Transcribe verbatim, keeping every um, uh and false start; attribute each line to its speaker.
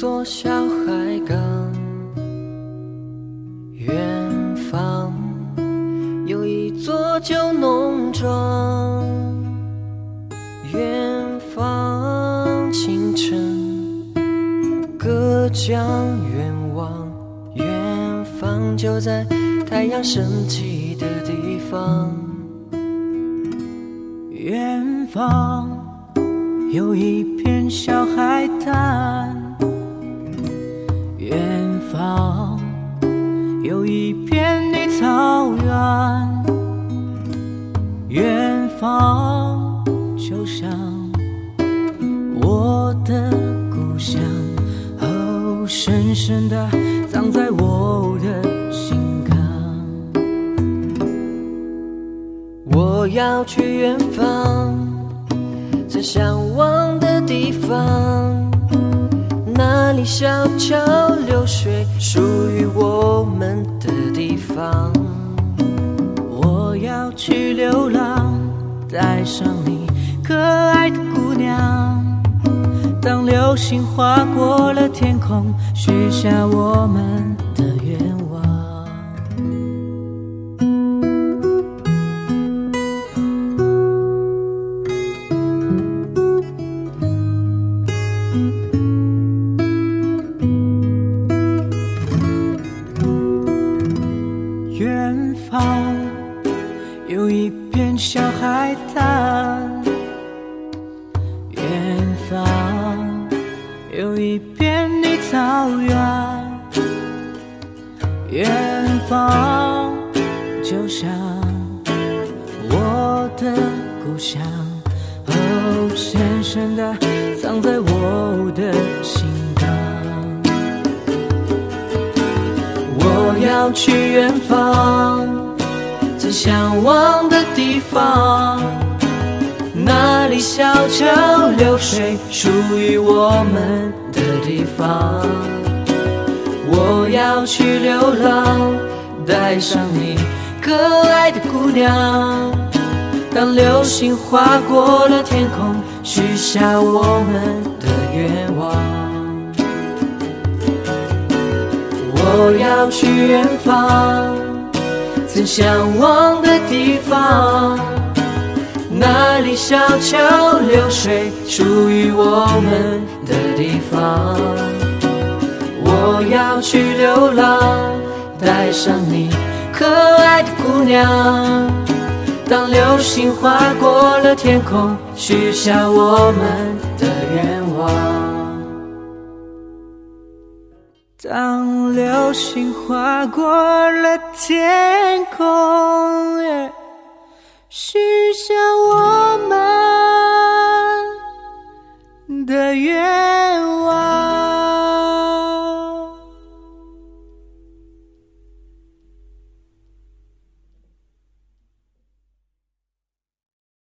Speaker 1: 座小海港，远方有一座旧农庄，远方清晨隔江远望，远方就在太阳升起的地方。
Speaker 2: 远方有一片小海滩，远方有一片绿草原，远方就像我的故乡，哦，深深地藏在我的心坎。
Speaker 1: 我要去远方，最向往的地方，那里小桥流水，属于我们的地方。
Speaker 2: 我要去流浪，带上你可爱的姑娘，当流星划过了天空，许下我们的愿望。远方有一片小海滩，远方有一片绿草原，远方就像我的故乡，哦，深深地藏在我的心坎。
Speaker 1: 我要去远方，最向往的地方，那里小桥流水，属于我们的地方。我要去流浪，带上你可爱的姑娘，当流星划过了天空，许下我们的愿望。我要去远方，最向往的地方，那里小桥流水，属于我们的地方。我要去流浪，带上你可爱的姑娘，当流星划过了天空，许下我们的愿望。
Speaker 2: 当流星划过了天空，许下我们的愿